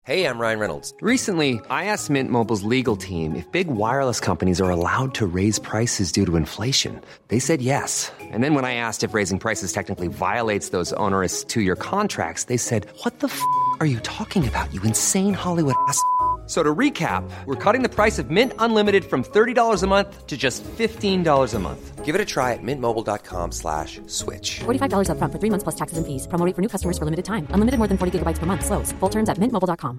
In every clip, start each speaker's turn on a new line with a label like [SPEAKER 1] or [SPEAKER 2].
[SPEAKER 1] Hey, I'm Ryan Reynolds.
[SPEAKER 2] Recently, I asked Mint Mobile's legal team if big wireless companies are allowed to raise prices due to inflation. They said yes. And then when I asked if raising prices technically violates those onerous two-year contracts, they said, "What the f*** are you talking about, you insane Hollywood ass?" So to recap, we're cutting the price of Mint Unlimited from $30 a month to just $15 a month.
[SPEAKER 1] Give it a try at mintmobile.com/switch.
[SPEAKER 3] $45 up front for 3 months plus taxes and fees. Promo rate for new customers for limited time. Unlimited more than 40 gigabytes per month. Slows full terms at mintmobile.com.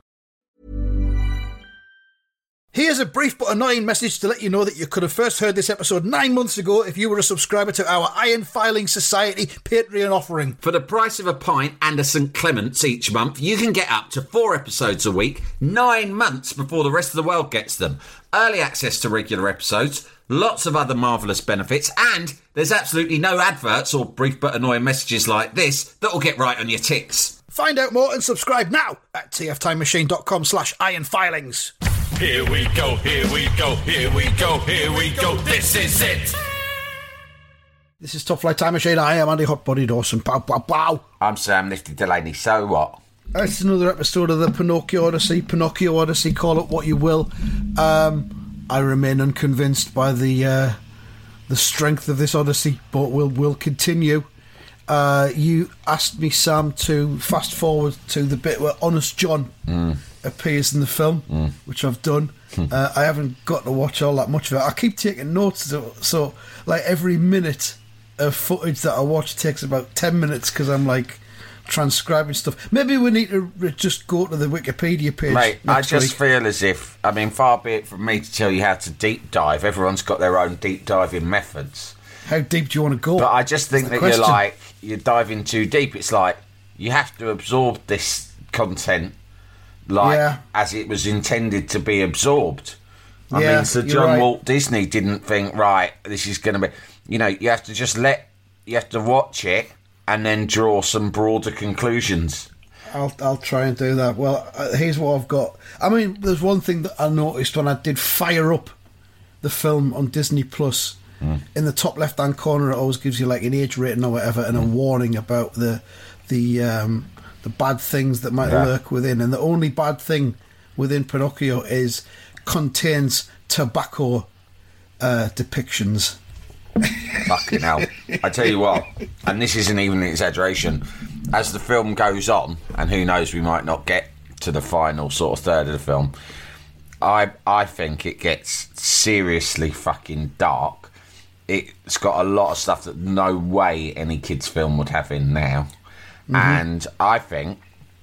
[SPEAKER 4] Here's a brief but annoying message to let you know that you could have first heard this episode 9 months ago if you were a subscriber to our Iron Filing Society Patreon offering.
[SPEAKER 5] For the price of a pint and a St Clement's each month, you can get up to 4 episodes a week, 9 months before the rest of the world gets them. Early access to regular episodes, lots of other marvellous benefits, and there's absolutely no adverts or brief but annoying messages like this that will get right on your tits.
[SPEAKER 4] Find out more and subscribe now at tftimemachine.com/ironfilings.
[SPEAKER 6] Here we go, here we go, here we go, here we go, this is it!
[SPEAKER 4] This is Top Flight Time Machine. I am Andy Hotbody Dawson. Pow, pow, pow.
[SPEAKER 5] I'm Sam Nifty Delaney, so what?
[SPEAKER 4] It's another episode of the Pinocchio Odyssey, call it what you will. I remain unconvinced by the strength of this Odyssey, but we'll continue. You asked me, Sam, to fast forward to the bit where Honest John appears in the film, which I've done. I haven't got to watch all that much of it. I keep taking notes, so like every minute of footage that I watch takes about 10 minutes because I'm like transcribing stuff. Maybe we need to just go to the Wikipedia page.
[SPEAKER 5] Mate, I just feel as if, I mean, far be it from me to tell you how to deep dive. Everyone's got their own deep diving methods.
[SPEAKER 4] How deep do you want to go?
[SPEAKER 5] But I just think that you're diving too deep. It's like you have to absorb this content as it was intended to be absorbed. I mean, Sir John Walt Disney didn't think, right, this is going to be... You know, you have to just you have to watch it and then draw some broader conclusions.
[SPEAKER 4] I'll try and do that. Well, here's what I've got. I mean, there's one thing that I noticed when I did fire up the film on Disney Plus. In the top left-hand corner, it always gives you like an age rating or whatever, and a warning about the bad things that might lurk within. And the only bad thing within Pinocchio contains tobacco depictions.
[SPEAKER 5] Fucking hell! I tell you what, and this isn't even an exaggeration. As the film goes on, and who knows, we might not get to the final sort of third of the film. I think it gets seriously fucking dark. It's got a lot of stuff that no way any kids' film would have in now, and I think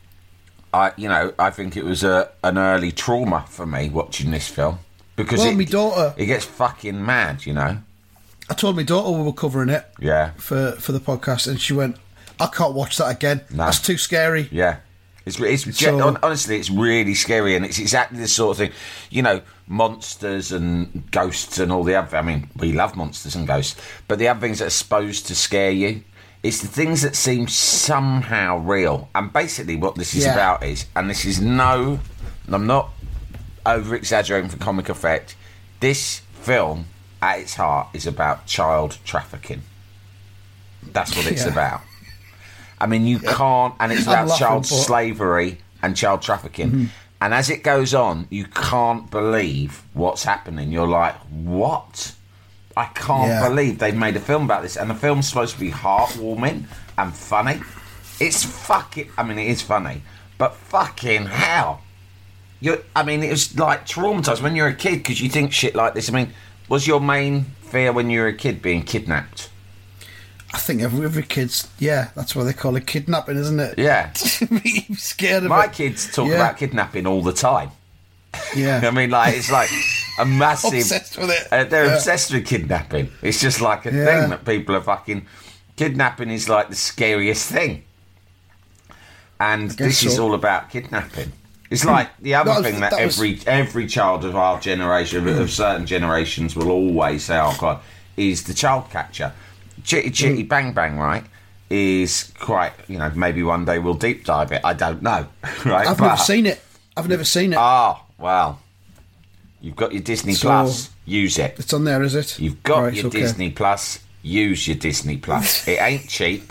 [SPEAKER 5] it was an early trauma for me watching this film because
[SPEAKER 4] my daughter,
[SPEAKER 5] it gets fucking mad, you know.
[SPEAKER 4] I told my daughter we were covering it, for the podcast, and she went, "I can't watch that again. No. That's too scary."
[SPEAKER 5] Yeah. Honestly, it's really scary, and it's exactly the sort of thing, you know, monsters and ghosts and all the other... I mean, we love monsters and ghosts, but the other things that are supposed to scare you, it's the things that seem somehow real. And basically what this is about is, and this is I'm not over-exaggerating for comic effect, this film, at its heart, is about child trafficking. That's what it's about. I mean, you can't... And it's about child slavery and child trafficking. And as it goes on, you can't believe what's happening. You're like, what? I can't believe they've made a film about this. And the film's supposed to be heartwarming and funny. It's fucking... I mean, it is funny. But fucking hell. It was like traumatised when you're a kid because you think shit like this. I mean, was your main fear when you were a kid being kidnapped?
[SPEAKER 4] I think every kid's... Yeah, that's what they call it, kidnapping, isn't it?
[SPEAKER 5] Yeah.
[SPEAKER 4] I'm scared of
[SPEAKER 5] My kids talk about kidnapping all the time.
[SPEAKER 4] Yeah.
[SPEAKER 5] I mean, like, it's like a massive...
[SPEAKER 4] Obsessed with it.
[SPEAKER 5] They're obsessed with kidnapping. It's just like a thing that people are fucking... Kidnapping is like the scariest thing. And this is all about kidnapping. It's like the other thing that every child of our generation, of certain generations, will always say, oh, God, is the child catcher. Chitty Chitty Bang Bang, right, is quite, you know, maybe one day we'll deep dive it. I don't know, right?
[SPEAKER 4] I've never seen it.
[SPEAKER 5] Ah, well, you've got your Disney Plus. Use it.
[SPEAKER 4] It's on there, is it?
[SPEAKER 5] You've got your Disney Plus. Use your Disney Plus. It ain't cheap.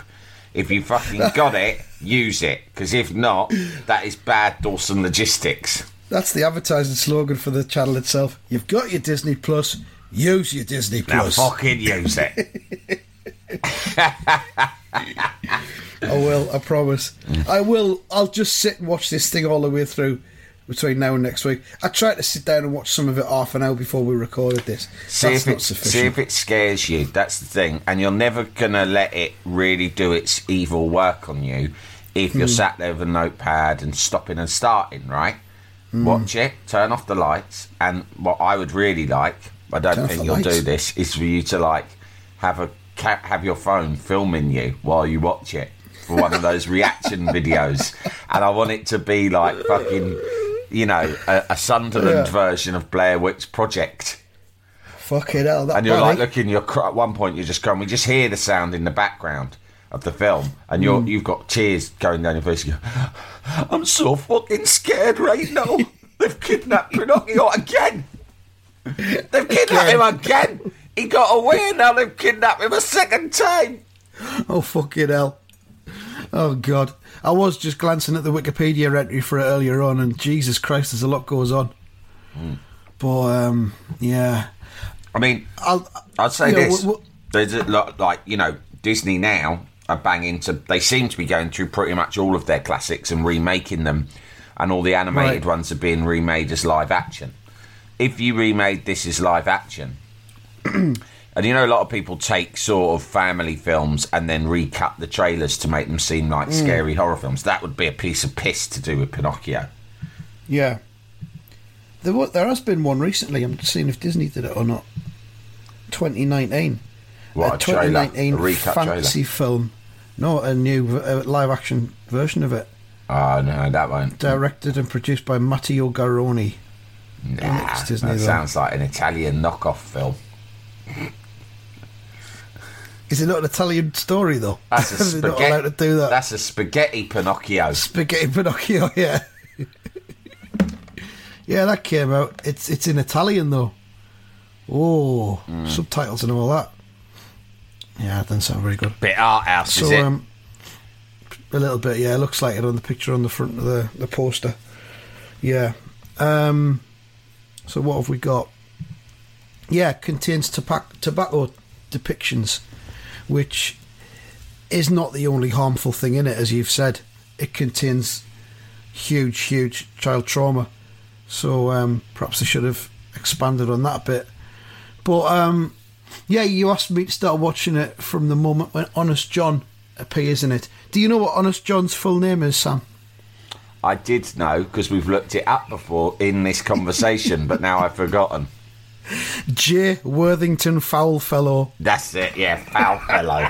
[SPEAKER 5] If you fucking got it, use it. Because if not, that is bad Dawson logistics.
[SPEAKER 4] That's the advertising slogan for the channel itself. You've got your Disney Plus, use your Disney Plus.
[SPEAKER 5] Now fucking use it.
[SPEAKER 4] I will, I promise. I will. I'll just sit and watch this thing all the way through between now and next week. I tried to sit down and watch some of it half an hour before we recorded this. That's not sufficient.
[SPEAKER 5] See if it scares you. That's the thing. And you're never going to let it really do its evil work on you if you're sat there with a notepad and stopping and starting, right? Watch it, turn off the lights, and what I would really like, I don't think you'll do this, is for you to, like, have your phone filming you while you watch it for one of those reaction videos. And I want it to be like fucking, you know, a Sunderland version of Blair Witch Project.
[SPEAKER 4] Fucking hell, that.
[SPEAKER 5] And you're like looking, at one point you're just going, we just hear the sound in the background of the film, and you've got tears going down your face. You go, I'm so fucking scared right now. They've kidnapped Pinocchio again. They've kidnapped him again. He got away, now they've kidnapped him a second time.
[SPEAKER 4] Oh, fucking hell. Oh, God. I was just glancing at the Wikipedia entry for it earlier on, and Jesus Christ, there's a lot goes on. But, yeah.
[SPEAKER 5] I mean, I'd say this. There's a lot, like, you know, Disney now are banging to... They seem to be going through pretty much all of their classics and remaking them, and all the animated ones are being remade as live action. If you remade this as live action... And you know, a lot of people take sort of family films and then recut the trailers to make them seem like scary horror films. That would be a piece of piss to do with Pinocchio.
[SPEAKER 4] Yeah. There has been one recently. I'm just seeing if Disney did it or not. 2019.
[SPEAKER 5] What, a 2019 trailer? A recut
[SPEAKER 4] fantasy film. No, a new live-action version of it.
[SPEAKER 5] Oh, no, that won't.
[SPEAKER 4] Directed and produced by Matteo Garrone.
[SPEAKER 5] Nah, that sounds like an Italian knockoff film.
[SPEAKER 4] Is it not an Italian story, though?
[SPEAKER 5] That's a spaghetti.
[SPEAKER 4] Not allowed to do that.
[SPEAKER 5] That's a spaghetti Pinocchio.
[SPEAKER 4] Spaghetti Pinocchio, yeah. Yeah, that came out. It's in Italian, though. Oh, subtitles and all that. Yeah, it doesn't sound very good.
[SPEAKER 5] Bit art house, is it?
[SPEAKER 4] A little bit, yeah. It looks like it on the picture on the front of the poster. Yeah. So what have we got? Yeah, contains tobacco depictions, which is not the only harmful thing in it, as you've said. It contains huge child trauma. So perhaps they should have expanded on that a bit. But yeah, you asked me to start watching it from the moment when Honest John appears in it. Do you know what Honest John's full name is, Sam?
[SPEAKER 5] I did know, because we've looked it up before in this conversation, but now I've forgotten.
[SPEAKER 4] J. Worthington Foulfellow.
[SPEAKER 5] That's it, yeah, Foulfellow.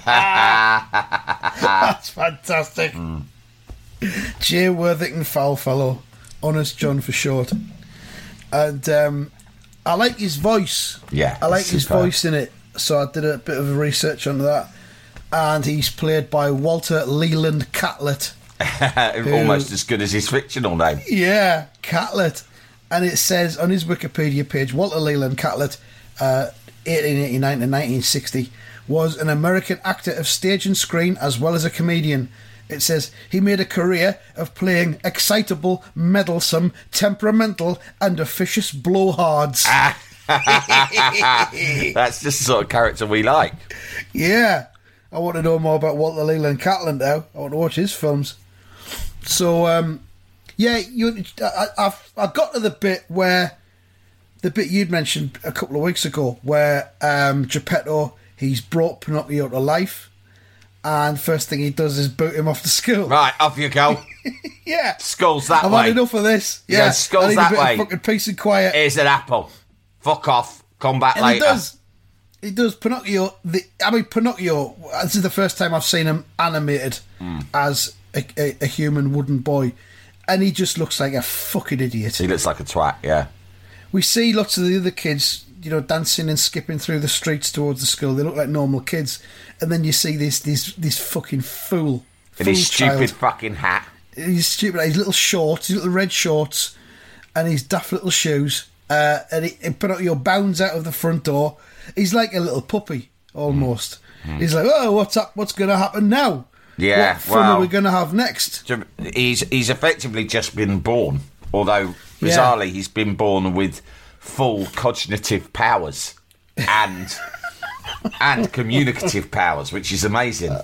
[SPEAKER 4] That's fantastic. J. Worthington Foulfellow. Honest John for short. And I like his voice.
[SPEAKER 5] Yeah,
[SPEAKER 4] I like his voice in it. So I did a bit of research on that. And he's played by Walter Leland Catlett.
[SPEAKER 5] Almost as good as his fictional name.
[SPEAKER 4] Yeah, Catlett. And it says on his Wikipedia page, Walter Leland Catlett, 1889 to 1960, was an American actor of stage and screen as well as a comedian. It says he made a career of playing excitable, meddlesome, temperamental, and officious blowhards.
[SPEAKER 5] That's just the sort of character we like.
[SPEAKER 4] Yeah. I want to know more about Walter Leland Catlett now. I want to watch his films. So, yeah, I got to the bit you'd mentioned a couple of weeks ago, where Geppetto, he's brought Pinocchio to life, and first thing he does is boot him off the school.
[SPEAKER 5] Right, off you go.
[SPEAKER 4] Yeah.
[SPEAKER 5] School's that way.
[SPEAKER 4] I've had enough of this. Yeah,
[SPEAKER 5] school's that way.
[SPEAKER 4] I need a bit of fucking peace and quiet.
[SPEAKER 5] Here's an apple. Fuck off. Come back
[SPEAKER 4] and
[SPEAKER 5] later.
[SPEAKER 4] He does. Pinocchio, Pinocchio, this is the first time I've seen him animated as a human wooden boy, and he just looks like a fucking idiot.
[SPEAKER 5] He looks like a twat, yeah.
[SPEAKER 4] We see lots of the other kids, you know, dancing and skipping through the streets towards the school. They look like normal kids, and then you see this fucking fool
[SPEAKER 5] in his stupid
[SPEAKER 4] child.
[SPEAKER 5] fucking hat.
[SPEAKER 4] He's stupid. His little shorts, his little red shorts, and his daft little shoes. And Pinocchio bounds out of the front door. He's like a little puppy, almost. He's like, oh, what's up? What's going to happen now?
[SPEAKER 5] Yeah,
[SPEAKER 4] what fun are we going to have next?
[SPEAKER 5] He's effectively just been born, although bizarrely he's been born with full cognitive powers and communicative powers, which is amazing.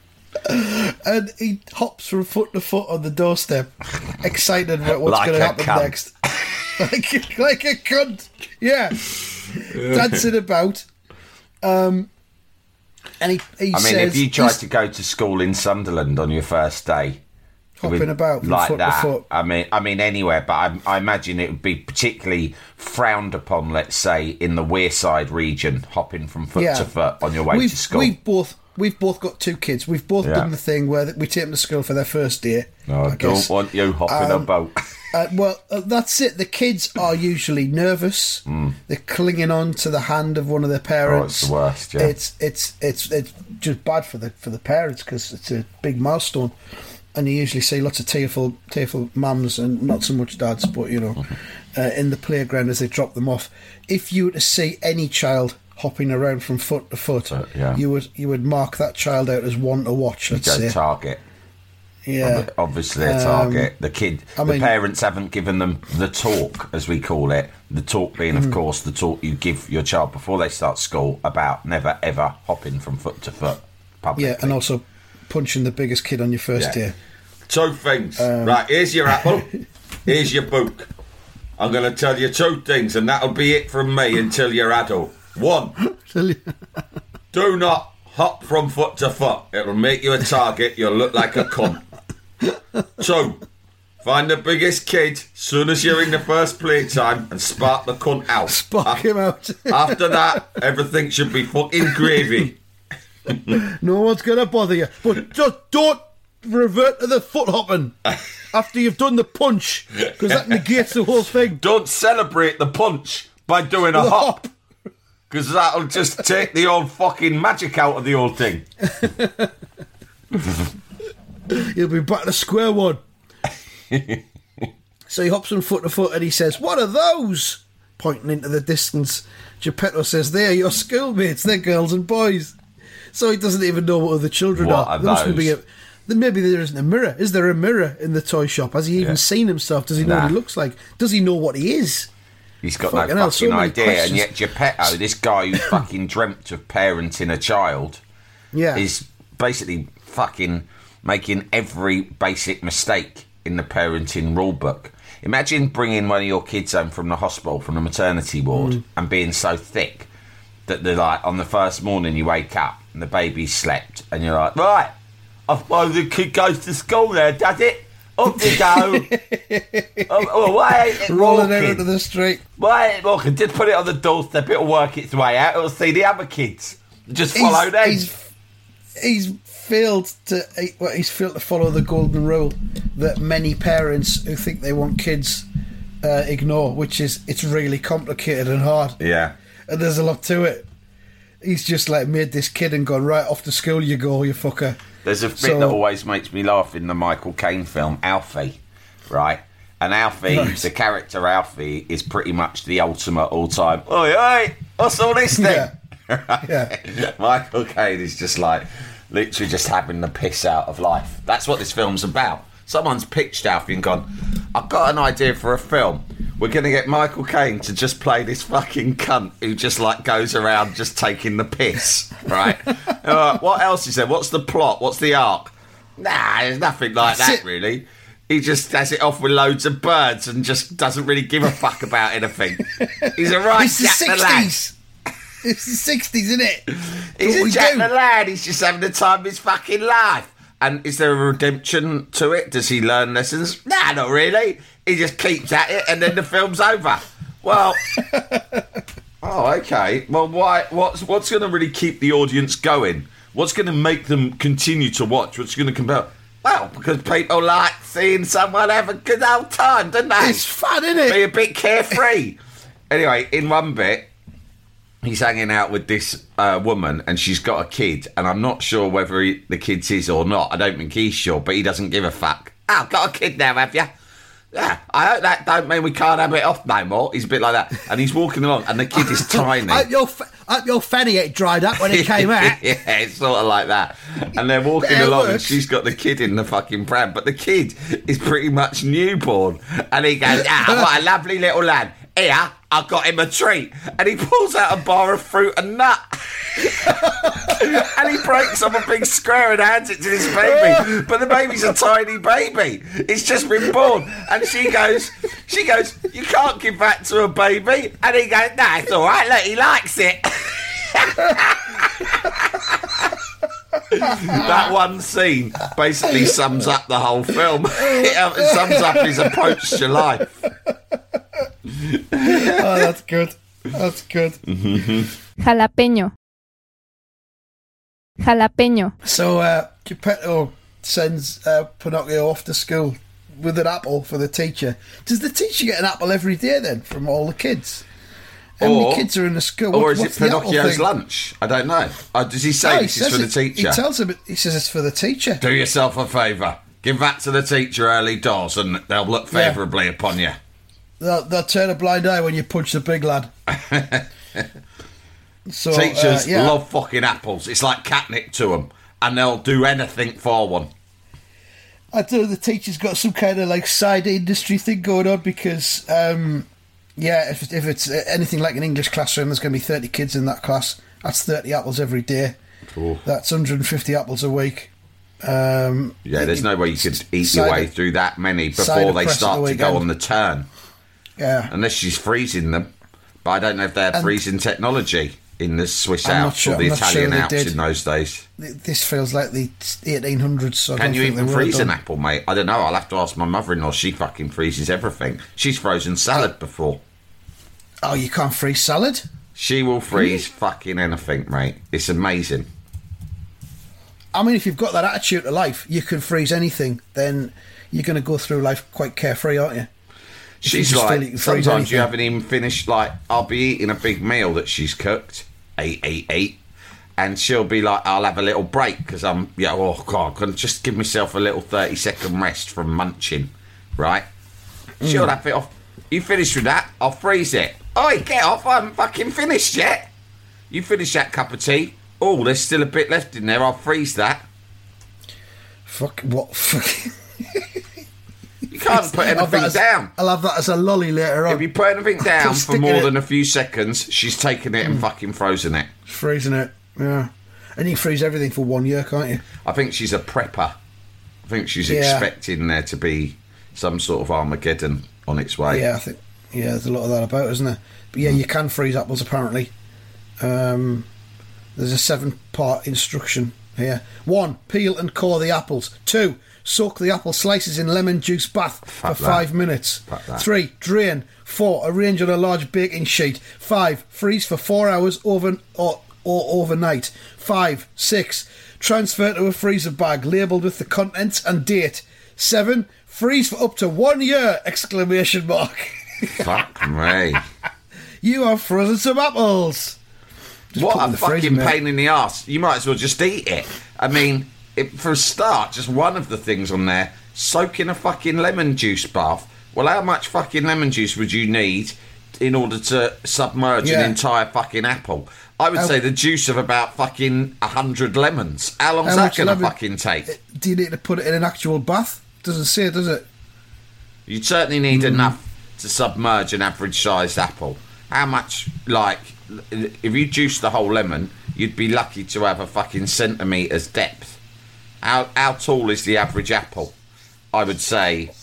[SPEAKER 4] And he hops from foot to foot on the doorstep, excited about what's going to happen next. like a cunt. Yeah. Dancing about. And he says...
[SPEAKER 5] if you tried to go to school in Sunderland on your first day...
[SPEAKER 4] Hopping about from
[SPEAKER 5] like
[SPEAKER 4] foot
[SPEAKER 5] that,
[SPEAKER 4] to foot.
[SPEAKER 5] I mean anywhere, but I imagine it would be particularly frowned upon, let's say, in the Wearside region, hopping from foot to foot on your way to school.
[SPEAKER 4] We've both got two kids. We've both done the thing where we take them to school for their first day.
[SPEAKER 5] No, I don't want you hopping a boat.
[SPEAKER 4] That's it. The kids are usually nervous. They're clinging on to the hand of one of their parents.
[SPEAKER 5] Oh, it's the worst. Yeah,
[SPEAKER 4] it's just bad for the parents because it's a big milestone, and you usually see lots of tearful mums and not so much dads, but in the playground as they drop them off. If you were to see any child hopping around from foot to foot, you would mark that child out as one to watch. Let's say
[SPEAKER 5] target.
[SPEAKER 4] Yeah,
[SPEAKER 5] obviously a target. The parents haven't given them the talk, as we call it. The talk being, of course, the talk you give your child before they start school about never ever hopping from foot to foot publicly.
[SPEAKER 4] Yeah, and also punching the biggest kid on your first day.
[SPEAKER 6] Two things. Right, here's your apple. Here's your book. I'm going to tell you two things, and that'll be it from me until you're adult. One, do not hop from foot to foot. It'll make you a target. You'll look like a cunt. Two, find the biggest kid soon as you're in the first playtime and spark the cunt out.
[SPEAKER 4] Spark him out.
[SPEAKER 6] After that, everything should be fucking gravy.
[SPEAKER 4] No one's going to bother you. But just don't revert to the foot hopping after you've done the punch, because that negates the whole thing.
[SPEAKER 6] Don't celebrate the punch by doing a hop. Because that'll just take the old fucking magic out of the old thing.
[SPEAKER 4] You'll be back to square one. So he hops from foot to foot and he says, "What are those?" Pointing into the distance. Geppetto says, "They are your schoolmates. They're girls and boys." So he doesn't even know what other children are.
[SPEAKER 5] There must be
[SPEAKER 4] maybe there isn't a mirror. Is there a mirror in the toy shop? Has he even seen himself? Does he know what he looks like? Does he know what he is?
[SPEAKER 5] He's got no fucking idea, questions. And yet Geppetto, this guy who fucking dreamt of parenting a child, is basically fucking making every basic mistake in the parenting rule book. Imagine bringing one of your kids home from the hospital, from the maternity ward, and being so thick that they're like, on the first morning you wake up and the baby's slept, and you're like, right, I suppose the kid goes to school there, does it? Up you go. Why ain't it
[SPEAKER 4] rolling out into the street?
[SPEAKER 5] Why ain't it walking? Just put it on the doorstep. It'll work its way out. It'll see the other kids. Just follow them.
[SPEAKER 4] He's failed to follow the golden rule that many parents who think they want kids ignore, which is it's really complicated and hard.
[SPEAKER 5] Yeah.
[SPEAKER 4] And there's a lot to it. He's just like made this kid and gone, right, off to school you go, you fucker.
[SPEAKER 5] There's a bit that always makes me laugh in the Michael Caine film, Alfie, right? And Alfie, the character Alfie, is pretty much the ultimate all-time, oi, what's all this thing?
[SPEAKER 4] Yeah.
[SPEAKER 5] Michael Caine is just like, literally just having the piss out of life. That's what this film's about. Someone's pitched Alfie and gone, I've got an idea for a film. We're going to get Michael Caine to just play this fucking cunt who just like goes around just taking the piss, right? What else is there? What's the plot? What's the arc? Nah, there's nothing like that really. He just has it off with loads of birds and just doesn't really give a fuck about anything. He's a right Jack the Lad.
[SPEAKER 4] It's the 60s, isn't it?
[SPEAKER 5] He's a Jack the Lad. He's just having the time of his fucking life. And is there a redemption to it? Does he learn lessons? Nah, not really. He just keeps at it and then the film's over. Well, okay. Well, why? What's going to really keep the audience going? What's going to make them continue to watch? What's going to compel? Well, because people like seeing someone have a good old time, don't they?
[SPEAKER 4] It's fun, isn't it?
[SPEAKER 5] Be a bit carefree. Anyway, in one bit, he's hanging out with this woman and she's got a kid, and I'm not sure whether the kid's his or not. I don't think he's sure, but he doesn't give a fuck. Oh, got a kid now, have you? Yeah, I hope that don't mean we can't have it off no more. He's a bit like that. And he's walking along, and the kid is tiny.
[SPEAKER 4] I hope your fanny ain't dried up when it came out.
[SPEAKER 5] Yeah, it's sort of like that. And they're walking along, and she's got the kid in the fucking pram. But the kid is pretty much newborn. And he goes, what a lovely little lad. Here, I got him a treat. And he pulls out a bar of fruit and nut. And he breaks off a big square and hands it to this baby. But the baby's a tiny baby. It's just been born. And she goes, you can't give that to a baby. And he goes, nah, it's all right. Look, he likes it. That one scene basically sums up the whole film. It sums up his approach to life.
[SPEAKER 4] Oh, that's good. That's good.
[SPEAKER 7] Jalapeño. Jalapeño.
[SPEAKER 4] So Geppetto sends Pinocchio off to school with an apple for the teacher. Does the teacher get an apple every day then from all the kids? How many kids are in the school?
[SPEAKER 5] Or is it Pinocchio's lunch? I don't know. Does he say this is for the teacher?
[SPEAKER 4] He tells him. He says it's for the teacher.
[SPEAKER 5] Do yourself a favour. Give that to the teacher early doors, and they'll look favourably upon you.
[SPEAKER 4] They'll turn a blind eye when you punch the big lad. So,
[SPEAKER 5] teachers love fucking apples. It's like catnip to them, and they'll do anything for one.
[SPEAKER 4] I don't know, the teacher's got some kind of like side industry thing going on because, if it's anything like an English classroom, there's going to be 30 kids in that class. That's 30 apples every day. Cool. That's 150 apples a week.
[SPEAKER 5] There's no way you could eat your way through that many before they start to go on the turn.
[SPEAKER 4] Yeah.
[SPEAKER 5] Unless she's freezing them. But I don't know if they had freezing technology in the Swiss Alps or the Italian Alps in those days.
[SPEAKER 4] This feels like the 1800s. So
[SPEAKER 5] Can you even freeze an apple, mate? I don't know. I'll have to ask my mother-in-law. She fucking freezes everything. She's frozen salad before.
[SPEAKER 4] Oh, you can't freeze salad?
[SPEAKER 5] She will freeze fucking anything, mate. It's amazing.
[SPEAKER 4] I mean, if you've got that attitude to life, you can freeze anything, then you're going to go through life quite carefree, aren't you?
[SPEAKER 5] She's like, sometimes you haven't even finished, like, I'll be eating a big meal that she's cooked, eat, and she'll be like, I'll have a little break, because I'm can just give myself a little 30-second rest from munching, right? She'll have it off. You finished with that, I'll freeze it. Oi, get off, I haven't fucking finished yet. You finish that cup of tea. Oh, there's still a bit left in there, I'll freeze that. You can't put anything down.
[SPEAKER 4] I'll have that as a lolly later on.
[SPEAKER 5] If you put anything down for more than a few seconds, she's taken it and fucking frozen it.
[SPEAKER 4] Freezing it, yeah. And you freeze everything for 1 year, can't you?
[SPEAKER 5] I think she's a prepper. I think she's expecting there to be some sort of Armageddon on its way.
[SPEAKER 4] Yeah, I think there's a lot of that about, isn't there? But yeah, you can freeze apples apparently. There's a 7-part instruction here. 1. Peel and core the apples. 2. Soak the apple slices in lemon juice bath for 5 minutes. 3. Drain. 4. Arrange on a large baking sheet. 5. Freeze for 4 hours or overnight. 5. 6. Transfer to a freezer bag labelled with the contents and date. 7. Freeze for up to 1 year! Exclamation mark.
[SPEAKER 5] Fuck me.
[SPEAKER 4] You have frozen some apples.
[SPEAKER 5] What a fucking pain in the arse. You might as well just eat it. I mean, for a start, just one of the things on there, soak in a fucking lemon juice bath. Well, how much fucking lemon juice would you need in order to submerge an entire fucking apple? I would say the juice of about fucking 100 lemons. How long's that going to fucking take?
[SPEAKER 4] Do you need to put it in an actual bath? Doesn't say, does it?
[SPEAKER 5] You'd certainly need enough to submerge an average-sized apple. How much, like, if you juice the whole lemon, you'd be lucky to have a fucking centimetre's depth. How tall is the average apple? I would say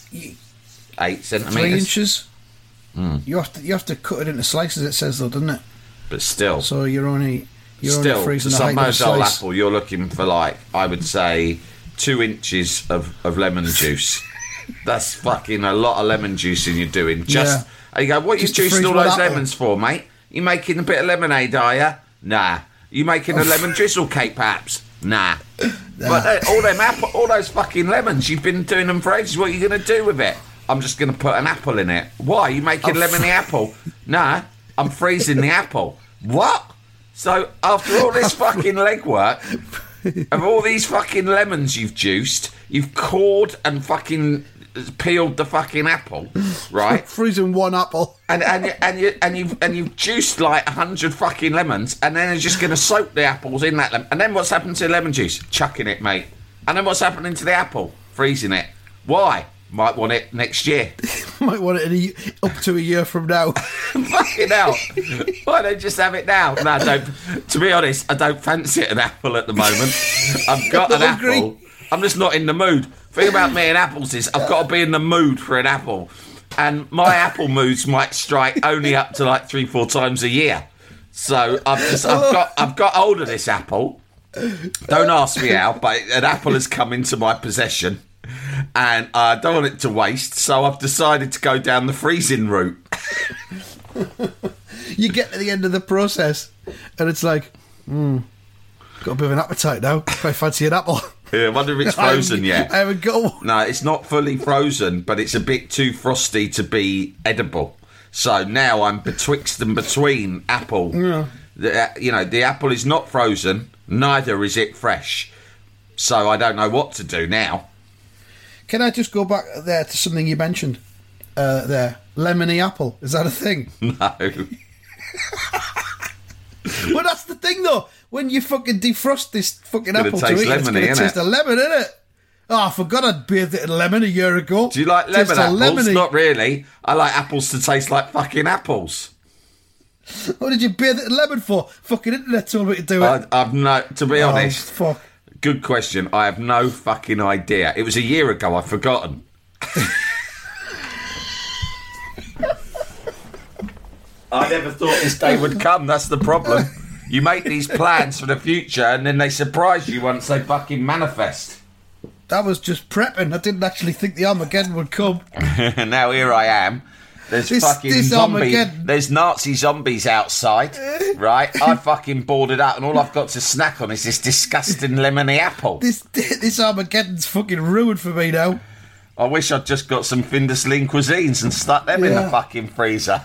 [SPEAKER 5] 8 centimetres.
[SPEAKER 4] 3 inches. You have to cut it into slices, it says though, doesn't it?
[SPEAKER 5] But still.
[SPEAKER 4] So you're only freezing the
[SPEAKER 5] submerged
[SPEAKER 4] whole
[SPEAKER 5] apple, you're looking for, like, I would say 2 inches of lemon juice. That's fucking a lot of lemon juicing you're doing. And you go, what are you juicing all those lemons for, mate? You making a bit of lemonade, are you? Nah. You making a lemon drizzle cake, perhaps? Nah. But all those fucking lemons, you've been doing them for ages. What are you going to do with it? I'm just going to put an apple in it. Why? You making lemony apple? Nah. I'm freezing the apple. What? So after all this fucking legwork of all these fucking lemons you've juiced, you've cored and fucking peeled the fucking apple, right?
[SPEAKER 4] Freezing one apple.
[SPEAKER 5] And you've juiced like 100 fucking lemons, and then you're just going to soak the apples in that lemon. And then what's happened to the lemon juice? Chucking it, mate. And then what's happening to the apple? Freezing it. Why? Might want it next year.
[SPEAKER 4] Might want it up to a year from now.
[SPEAKER 5] Fucking hell. Why don't just have it now? No, I don't. To be honest, I don't fancy an apple at the moment. I've got an apple. I'm just not in the mood. The thing about me and apples is I've got to be in the mood for an apple. And my apple moods might strike only up to like 3-4 times a year. So I've got hold of this apple. Don't ask me how, but an apple has come into my possession. And I don't want it to waste, so I've decided to go down the freezing route.
[SPEAKER 4] You get to the end of the process, and it's like, got a bit of an appetite now. I fancy an apple.
[SPEAKER 5] Yeah, I wonder if it's frozen yet.
[SPEAKER 4] I haven't got one.
[SPEAKER 5] No, it's not fully frozen, but it's a bit too frosty to be edible. So now I'm betwixt and between apple. Yeah. The apple is not frozen, neither is it fresh. So I don't know what to do now.
[SPEAKER 4] Can I just go back there to something you mentioned there? Lemony apple. Is that a thing?
[SPEAKER 5] No.
[SPEAKER 4] Well, that's the thing, though. When you fucking defrost this fucking apple to eat, it's going to taste a lemon, isn't it? Oh, I forgot I'd bathed it in lemon a year ago.
[SPEAKER 5] Do you like lemon apples? Lemony. Not really. I like apples to taste like fucking apples.
[SPEAKER 4] What did you bathe it in lemon for? Fucking internet told me to do it.
[SPEAKER 5] I've no... To be honest...
[SPEAKER 4] Fuck.
[SPEAKER 5] Good question. I have no fucking idea. It was a year ago. I've forgotten. I never thought this day would come. That's the problem. You make these plans for the future and then they surprise you once they fucking manifest.
[SPEAKER 4] That was just prepping. I didn't actually think the Armageddon would come.
[SPEAKER 5] Now here I am. There's fucking zombies. There's Nazi zombies outside, right? I fucking boarded up, and all I've got to snack on is this disgusting lemony apple.
[SPEAKER 4] This Armageddon's fucking ruined for me now.
[SPEAKER 5] I wish I'd just got some Findus lean cuisines and stuck them in the fucking freezer.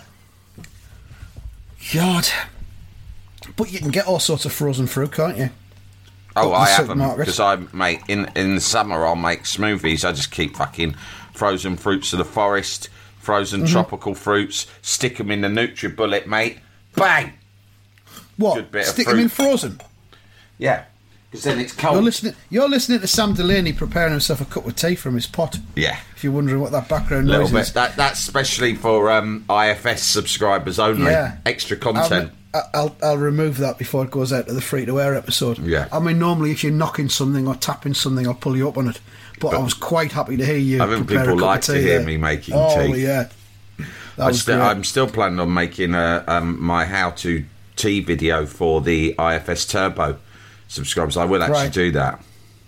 [SPEAKER 4] God. But you can get all sorts of frozen fruit, can't you?
[SPEAKER 5] Oh, I haven't, because I make in the summer I'll make smoothies. I just keep fucking frozen fruits of the forest. Frozen tropical fruits, stick them in the NutriBullet, mate. Bang!
[SPEAKER 4] What?
[SPEAKER 5] Good bit
[SPEAKER 4] stick
[SPEAKER 5] of fruit.
[SPEAKER 4] them in frozen?
[SPEAKER 5] Yeah, because then it's cold.
[SPEAKER 4] You're listening to Sam Delaney preparing himself a cup of tea from his pot.
[SPEAKER 5] Yeah.
[SPEAKER 4] If you're wondering what that background noise is.
[SPEAKER 5] That's especially for IFS subscribers only. Yeah. Extra content.
[SPEAKER 4] I'll remove that before it goes out to the free-to-air episode.
[SPEAKER 5] Yeah.
[SPEAKER 4] I mean, normally if you're knocking something or tapping something, I'll pull you up on it. But I was quite happy to hear you.
[SPEAKER 5] I think people like to hear me making tea.
[SPEAKER 4] Oh, yeah.
[SPEAKER 5] I'm still planning on making my how-to tea video for the IFS Turbo subscribers. I will actually do that.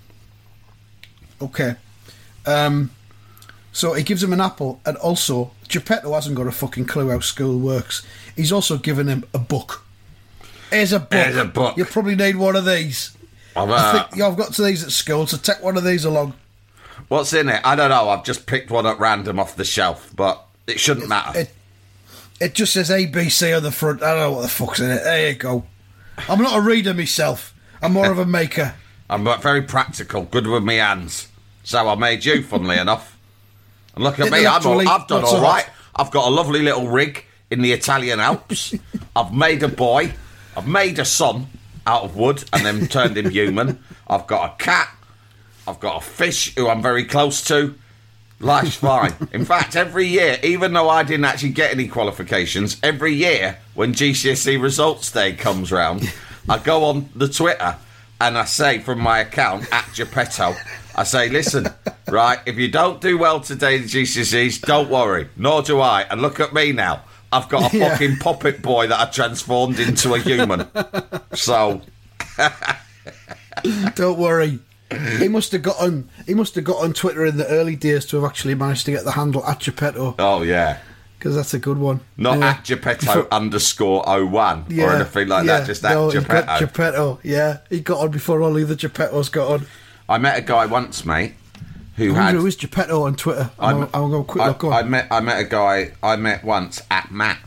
[SPEAKER 4] Okay. So he gives him an apple, and also, Geppetto hasn't got a fucking clue how school works. He's also given him a book. Here's a book. You probably need one of these. I've got to these at school, so take one of these along.
[SPEAKER 5] What's in it? I don't know. I've just picked one at random off the shelf, but it shouldn't matter.
[SPEAKER 4] It just says ABC on the front. I don't know what the fuck's in it. There you go. I'm not a reader myself. I'm more of a maker.
[SPEAKER 5] I'm very practical, good with my hands. So I made you, funnily enough. And look at me, I've done all right. I've got a lovely little rig in the Italian Alps. I've made a boy. I've made a son out of wood and then turned him human. I've got a cat. I've got a fish who I'm very close to. Life's fine. In fact, every year, even though I didn't actually get any qualifications, every year when GCSE results day comes round, I go on the Twitter and I say from my account, @Geppetto, I say, listen, right, if you don't do well today in GCSEs, don't worry, nor do I. And look at me now. I've got a fucking puppet boy that I transformed into a human. So...
[SPEAKER 4] Don't worry. He must have got on Twitter in the early days to have actually managed to get the handle @Geppetto.
[SPEAKER 5] Oh yeah,
[SPEAKER 4] because that's a good one.
[SPEAKER 5] Not @Geppetto_01 or anything like that. Just @Geppetto.
[SPEAKER 4] Geppetto. Yeah, he got on before all the other Geppettos got on.
[SPEAKER 5] I met a guy once, mate, who
[SPEAKER 4] who is Geppetto on Twitter? I'll go quick look on.
[SPEAKER 5] I met a guy I met once @Matt.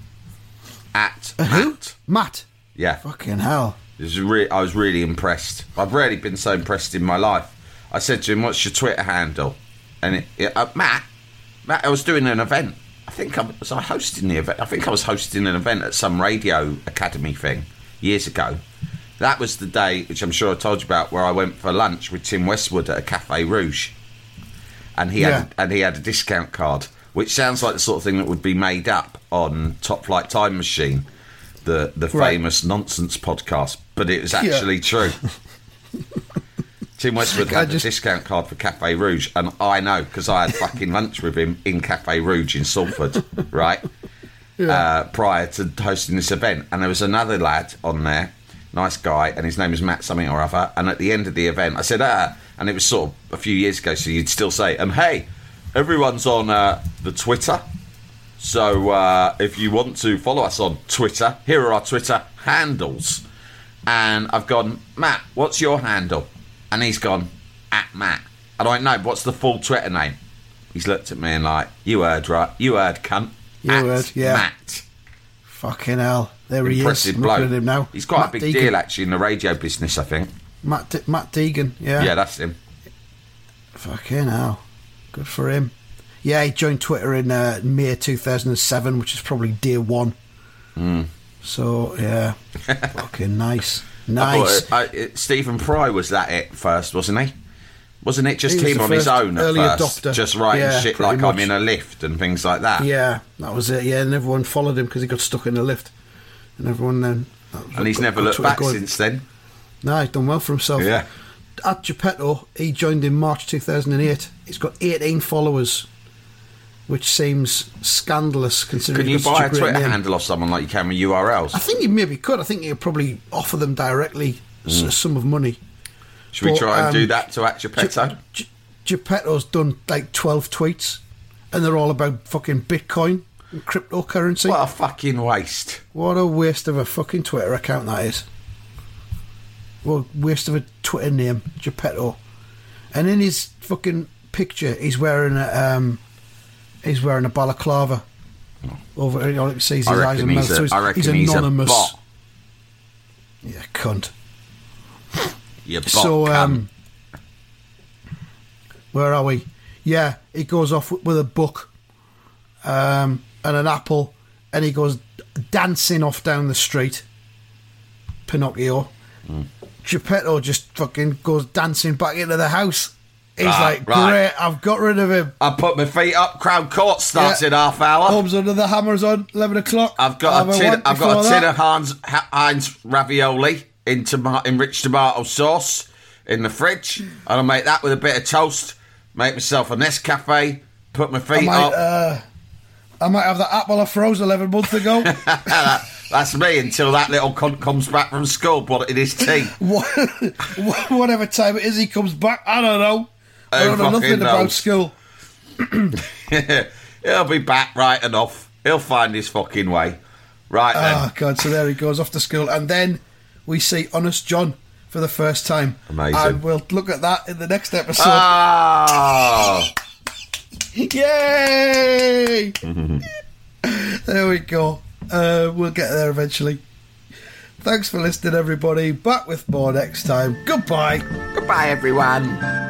[SPEAKER 4] Who? Matt.
[SPEAKER 5] Yeah.
[SPEAKER 4] Fucking hell.
[SPEAKER 5] I was really impressed. I've rarely been so impressed in my life. I said to him, "What's your Twitter handle?" And Matt, I was doing an event. Was I hosting the event? I think I was hosting an event at some radio academy thing years ago. That was the day, which I'm sure I told you about, where I went for lunch with Tim Westwood at a Cafe Rouge, and he had a discount card, which sounds like the sort of thing that would be made up on Top Flight Time Machine, the famous nonsense podcast, but it was actually true. Tim Westwood had a discount card for Cafe Rouge, and I know because I had fucking lunch with him in Cafe Rouge in Salford, right? Prior to hosting this event, and there was another lad on there, nice guy, and his name is Matt something or other. And at the end of the event, I said, and it was sort of a few years ago, so you'd still say, hey, everyone's on the Twitter, so if you want to follow us on Twitter, here are our Twitter handles. And I've gone, Matt, what's your handle? And he's gone, @Matt. I don't know, what's the full Twitter name? He's looked at me and like, you heard, right? You heard, cunt.
[SPEAKER 4] You heard, yeah.
[SPEAKER 5] Matt.
[SPEAKER 4] Fucking hell. There
[SPEAKER 5] Impressive
[SPEAKER 4] he is.
[SPEAKER 5] bloke.
[SPEAKER 4] Look at him now.
[SPEAKER 5] He's quite
[SPEAKER 4] Matt
[SPEAKER 5] a big
[SPEAKER 4] Deegan.
[SPEAKER 5] deal, actually, in the radio business, I think.
[SPEAKER 4] Matt Deegan, yeah.
[SPEAKER 5] Yeah, that's him.
[SPEAKER 4] Fucking hell. Good for him. Yeah, he joined Twitter in May 2007, which is probably day one. So, yeah. Fucking nice. Nice.
[SPEAKER 5] Stephen Fry was that it first, wasn't he? Wasn't it just
[SPEAKER 4] He was
[SPEAKER 5] him
[SPEAKER 4] the
[SPEAKER 5] on his
[SPEAKER 4] first
[SPEAKER 5] own at
[SPEAKER 4] early
[SPEAKER 5] first?
[SPEAKER 4] adopter.
[SPEAKER 5] Just writing
[SPEAKER 4] Yeah,
[SPEAKER 5] shit
[SPEAKER 4] pretty
[SPEAKER 5] like
[SPEAKER 4] much.
[SPEAKER 5] I'm in a lift and things like that.
[SPEAKER 4] Yeah, that was it. Yeah, and everyone followed him because he got stuck in the lift. And everyone then...
[SPEAKER 5] And he's never looked back since then.
[SPEAKER 4] No, he's done well for himself.
[SPEAKER 5] Yeah.
[SPEAKER 4] At Geppetto, he joined in March 2008. He's got 18 followers, which seems scandalous considering...
[SPEAKER 5] Can you
[SPEAKER 4] he's got
[SPEAKER 5] buy
[SPEAKER 4] such
[SPEAKER 5] a
[SPEAKER 4] great
[SPEAKER 5] Twitter
[SPEAKER 4] name.
[SPEAKER 5] handle off someone like you can with URLs?
[SPEAKER 4] I think you maybe could. I think you could probably offer them directly a sum of money.
[SPEAKER 5] Should we try and do that to Geppetto?
[SPEAKER 4] Geppetto's done like 12 tweets, and they're all about fucking Bitcoin and cryptocurrency.
[SPEAKER 5] What a fucking waste.
[SPEAKER 4] What a waste of a fucking Twitter account that is. What a waste of a Twitter name, Geppetto. And in his fucking picture, he's wearing a balaclava. Over, all you can see is his eyes and mouth. So he's anonymous.
[SPEAKER 5] A bot.
[SPEAKER 4] Yeah, cunt.
[SPEAKER 5] You bot
[SPEAKER 4] So,
[SPEAKER 5] cunt.
[SPEAKER 4] where are we? Yeah, he goes off with a book and an apple, and he goes dancing off down the street. Pinocchio. Geppetto just fucking goes dancing back into the house. He's like, great, I've got rid of him.
[SPEAKER 5] I put my feet up. Crown Court starts in half hour.
[SPEAKER 4] Homes under the hammers on 11 o'clock.
[SPEAKER 5] I've got a tin of Heinz ravioli in rich tomato sauce in the fridge, and I'll make that with a bit of toast. Make myself a Nescafe. Put my feet up.
[SPEAKER 4] I might have that apple I froze 11 months ago.
[SPEAKER 5] That's me until that little cunt comes back from school, putting his tea.
[SPEAKER 4] Whatever time it is he comes back, I don't know. I don't know nothing about school.
[SPEAKER 5] He'll be back right enough. He'll find his fucking way. Right then.
[SPEAKER 4] Oh, God, so there he goes off to school. And then we see Honest John for the first time.
[SPEAKER 5] Amazing.
[SPEAKER 4] And we'll look at that in the next episode.
[SPEAKER 5] Oh!
[SPEAKER 4] Yay! There we go. We'll get there eventually. Thanks for listening, everybody. Back with more next time. Goodbye.
[SPEAKER 5] Goodbye, everyone.